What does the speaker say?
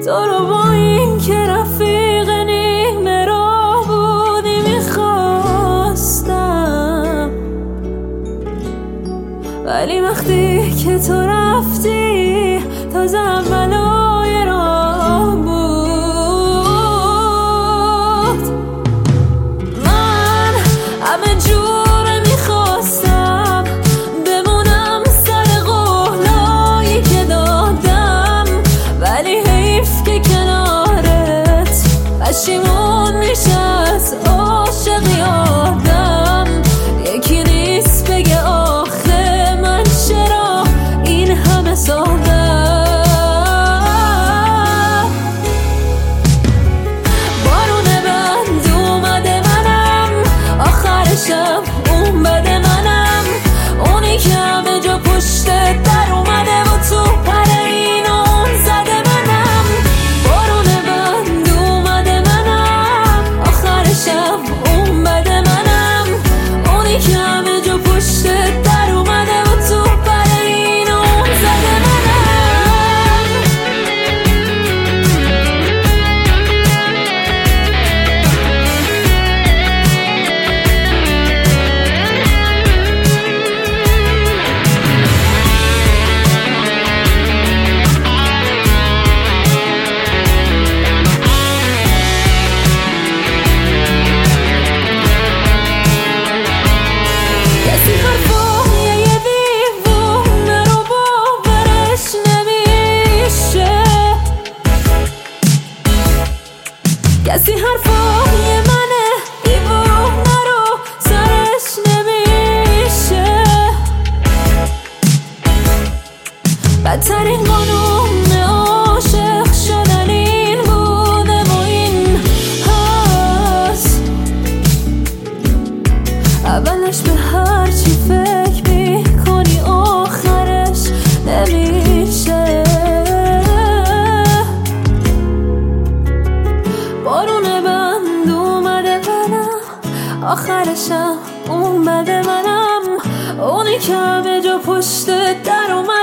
تو رو با این که رفیق نیمه را بودی میخواستم، ولی وقتی که تو رفتی تازه اولای راه بود. من همه جوره میخواستم بمونم سر قولایی که دادم، ولی حیف که کنارت پشیمون میشه از عاشقی آدم. یکی نیست بگه آخه من چرا این همه سادم. بارونه بند اومده منم، آخرشم اون بده منم، اونی که همه جا پشت در اومده و تو پر این اون زده منم. بارونه بند اومده منم، آخرشم اون بده منم، اونی که همه جا پشت در اومده و تو پر این اون زده منم. کسی حرفای یه دیوونه رو باورش نمیشه، کسی حرفای منه دیوونه رو سرش نمیشه. بدترین قانون عاشق شدن این بوده و این هست، اولش به هر چی فکر میکنی آخرش نمیشه. بارونه بند اومده منم، آخرشم اون بده منم، اونی که همه جا پشت در اومده